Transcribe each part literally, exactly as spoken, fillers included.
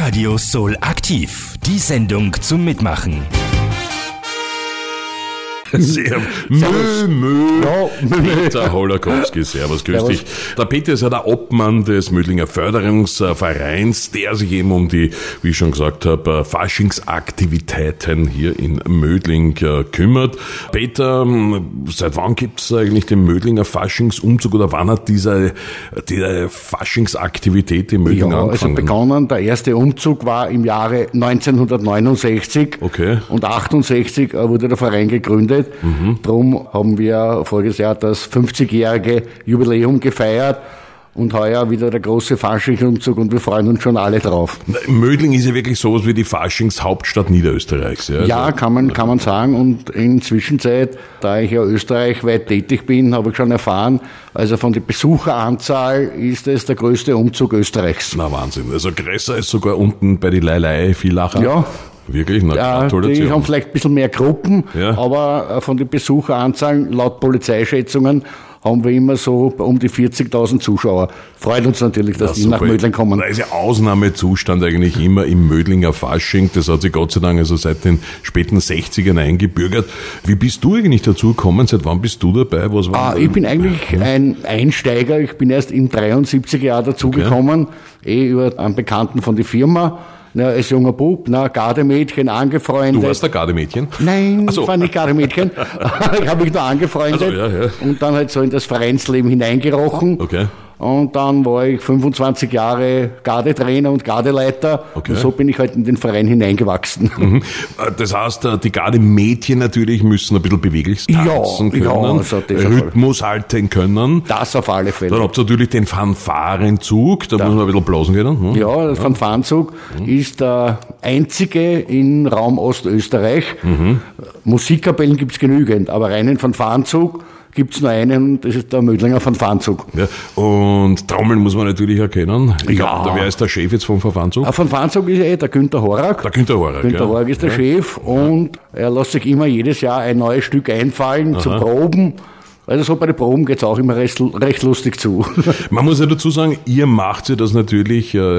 Radio Soul aktiv. Die Sendung zum Mitmachen. Sehr Mö, Mö. Ja, Peter Holakowski, servus, grüß dich. Der Peter ist ja der Obmann des Mödlinger Förderungsvereins, der sich eben um die, wie ich schon gesagt habe, Faschingsaktivitäten hier in Mödling kümmert. Peter, seit wann gibt es eigentlich den Mödlinger Faschingsumzug oder wann hat diese, diese Faschingsaktivität in Mödling ja, angefangen? Also begonnen, der erste Umzug war im Jahre neunzehnhundertneunundsechzig. Okay. Und achtundsechzig wurde der Verein gegründet. Mhm. Darum haben wir voriges Jahr das fünfzigjährige Jubiläum gefeiert und heuer wieder der große Faschingsumzug und wir freuen uns schon alle drauf. Mödling ist ja wirklich sowas wie die Faschingshauptstadt Niederösterreichs. Ja, ja also, kann man, kann man sagen, und in Zwischenzeit, da ich ja österreichweit tätig bin, habe ich schon erfahren, also von der Besucheranzahl ist es der größte Umzug Österreichs. Na Wahnsinn, also größer ist sogar unten bei die Leilei Villacher. Ja. Wirklich? Na, ja, Gratulation. die haben vielleicht ein bisschen mehr Gruppen, ja. aber von den Besucheranzahlen, laut Polizeischätzungen, haben wir immer so um die vierzigtausend Zuschauer. Freut uns natürlich, dass ja, die nach Mödling kommen. Da ist ja Ausnahmezustand eigentlich immer im Mödlinger Fasching. Das hat sich Gott sei Dank also seit den späten sechzigern eingebürgert. Wie bist du eigentlich dazu gekommen? Seit wann bist du dabei? Was war ah, ich bin eigentlich ja. ein Einsteiger. Ich bin erst im dreiundsiebziger Jahr dazugekommen, okay. eh über einen Bekannten von der Firma. Na, als junger Bub, na, Gardemädchen, angefreundet. Du warst der Gardemädchen? Nein, so. ich war nicht Gardemädchen. Ich habe mich nur angefreundet. Also, ja, ja. Und dann halt so in das Vereinsleben hineingerochen. Okay. Und dann war ich fünfundzwanzig Jahre Gardetrainer und Gardeleiter. Okay. Und so bin ich halt in den Verein hineingewachsen. Mhm. Das heißt, die Gardemädchen natürlich müssen ein bisschen beweglich tanzen ja, können, ja, also Rhythmus halten können. Das auf alle Fälle. Dann habt ihr natürlich den Fanfarenzug, da, da muss man ein bisschen blasen können. Hm? Ja, der ja. Fanfarenzug mhm. ist der einzige in Raum Ostösterreich. Mhm. Musikkapellen gibt's genügend, aber reinen Fanfarenzug gibt's nur einen, das ist der Mödlinger Fanfarenzug. Ja, und Trommeln muss man natürlich erkennen. Ich ja. glaub, wer ist der Chef jetzt vom Fanfarenzug? Der Fanfarenzug ist eh der Günther Horak. Der Günther Horak, Günther ja. Horak ist der ja. Chef und er lässt sich immer jedes Jahr ein neues Stück einfallen Aha. zu proben. Also so bei den Proben geht's auch immer recht, recht lustig zu. Man muss ja dazu sagen, ihr macht ja das natürlich äh,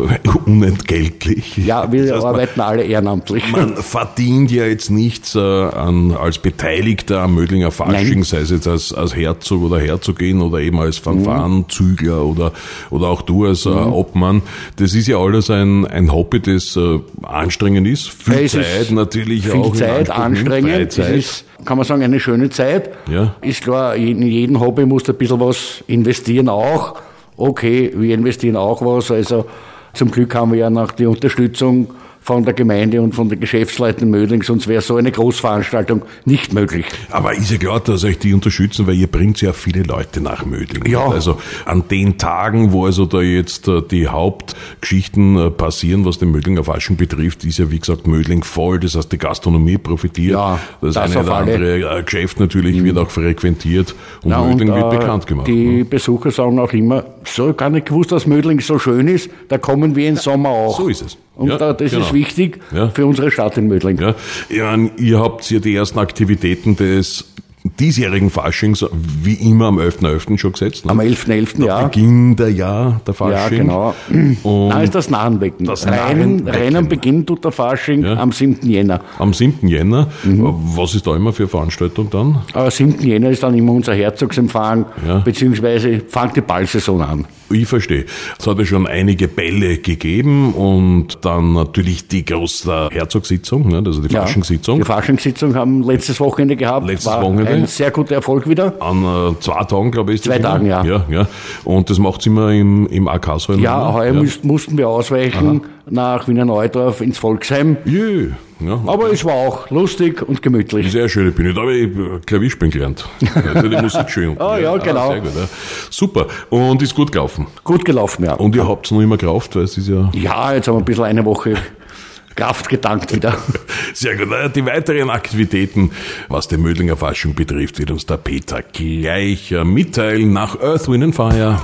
unentgeltlich. Ja, wir das heißt, arbeiten man, alle ehrenamtlich. Man verdient ja jetzt nichts äh, an, als Beteiligter am Mödlinger Fasching, sei es jetzt als, als Herzog oder Herzogin oder eben als Fanfarenzügler mhm. oder, oder auch du als äh, mhm. Obmann. Das ist ja alles ein, ein Hobby, das äh, anstrengend ist. Viel es Zeit ist natürlich viel auch. Viel Zeit, anstrengend. Es ist, kann man sagen, eine schöne Zeit. Ja. Ist klar, in jedem Hobby musst du ein bisschen was investieren auch. Okay, wir investieren auch was. Also zum Glück haben wir ja noch die Unterstützung von der Gemeinde und von der Geschäftsleitung Mödling, sonst wäre so eine Großveranstaltung nicht möglich. Aber ist ja klar, dass euch die unterstützen, weil ihr bringt ja viele Leute nach Mödling. Ja. Also an den Tagen, wo also da jetzt die Hauptgeschichten passieren, was den Mödlinger Fasching betrifft, ist ja wie gesagt Mödling voll. Das heißt, die Gastronomie profitiert. Ja, das, das eine oder andere Geschäft natürlich mhm. wird auch frequentiert und ja, Mödling und, wird äh, bekannt gemacht. Die Besucher sagen auch immer, so gar nicht gewusst, dass Mödling so schön ist, da kommen wir im Sommer auch. So ist es. Und ja, das genau. ist wichtig ja. für unsere Stadt in Mödling. Ja. Ja, ihr habt ja die ersten Aktivitäten des diesjährigen Faschings wie immer am elften elften schon gesetzt. Ne? Am elften elften ja. Beginn der Jahr der Fasching. Ja, genau. Und da ist das Narrenbecken. Das Rennen, Narrenbecken. Rennen beginnt tut der Fasching ja. am siebten Jänner. Am siebten Jänner. Mhm. Was ist da immer für Veranstaltung dann? Am siebten Jänner ist dann immer unser Herzogsempfang, ja. beziehungsweise fängt die Ballsaison an. Ich verstehe. Es hat ja schon einige Bälle gegeben und dann natürlich die große Herzogssitzung, also die Faschingssitzung. Ja, die Faschingssitzung haben letztes Wochenende gehabt. Letztes war Wochenende. Ein sehr guter Erfolg wieder. An äh, zwei Tagen, glaube ich. Ist zwei Tagen, ja. ja. Ja. Und das macht es immer im, im A K-Saal. Ja, heuer ja. Müsst, mussten wir ausweichen Aha. nach Wiener Neudorf ins Volksheim. Yeah. Ja, aber es war auch lustig und gemütlich. Sehr schön, ich bin nicht, aber ich Klavier spielen gelernt. Also die Musik schön. Ah ja, genau. Ah, sehr gut, ja. Super. Und ist gut gelaufen? Gut gelaufen, ja. Und ihr habt es noch immer gerauft, weil es ist ja... Ja, jetzt haben wir ein bisschen eine Woche Kraft getankt wieder. Sehr gut. Die weiteren Aktivitäten, was den Mödlinger Fasching betrifft, wird uns der Peter gleich mitteilen nach Earth, Wind and Fire.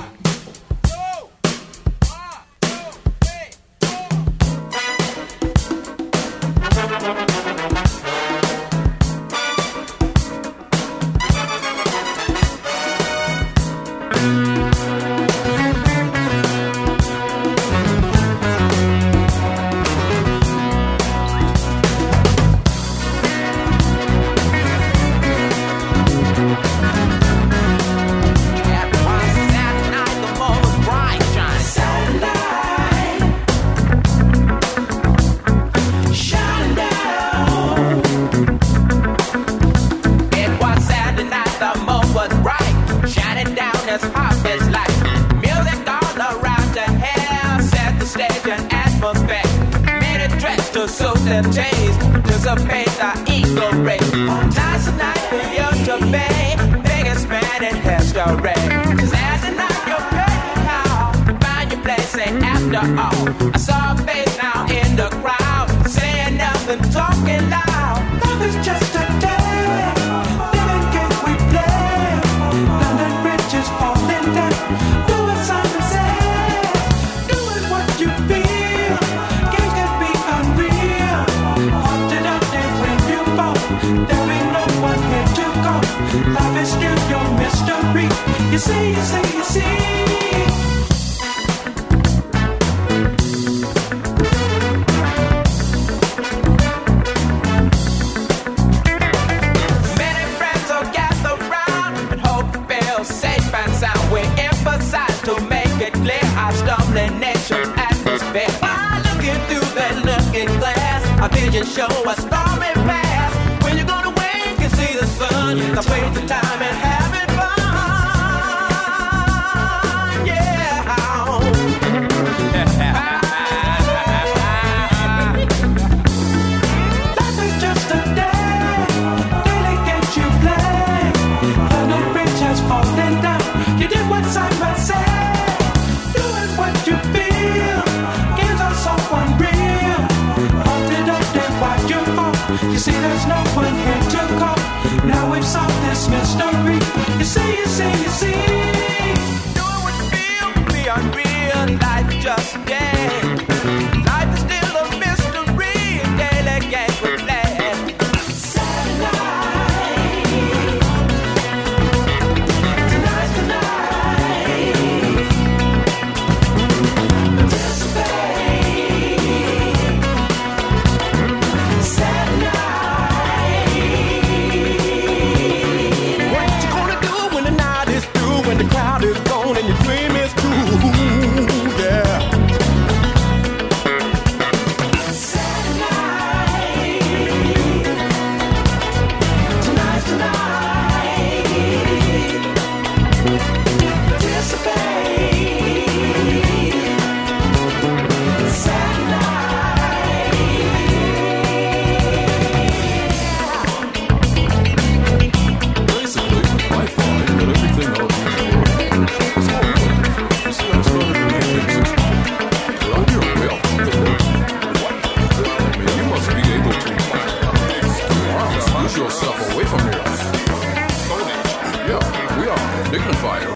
this life. Music all around the house, set the stage and atmosphere. Many dress to suit their taste, dissipate the ego race. Tonight's the night for you to pay, biggest man in history. Just as the night you're paying out, find your place, say after all. I saw a face now in the crowd, saying nothing, talking loud. Love is just a day, living game we play. London bridges falling down, do what Simon says. Doing what you feel, games can be unreal. Haunted up there when you fall, there ain't no one here to call. Life is still your mystery, you see, you see, you see. To make it clear, our stumbling nature's atmosphere. While looking through that looking glass, a vision show a stormy past. When you're gonna wake and see the sun, the waste of time and having fun. Yeah. Life is just a day, daily games you play. London Bridge has fallen down. You did what Simon said. You see, there's no one here to call. Now we've solved this mystery. You see, you see, you see. Doing what you feel can be unreal. Life just a game. Life is still a mystery. Daily games we play. Saturday night. Tonight's the night. Anticipate. Saturday night. What you gonna do when the night is through, when the crowd is gone and your dream is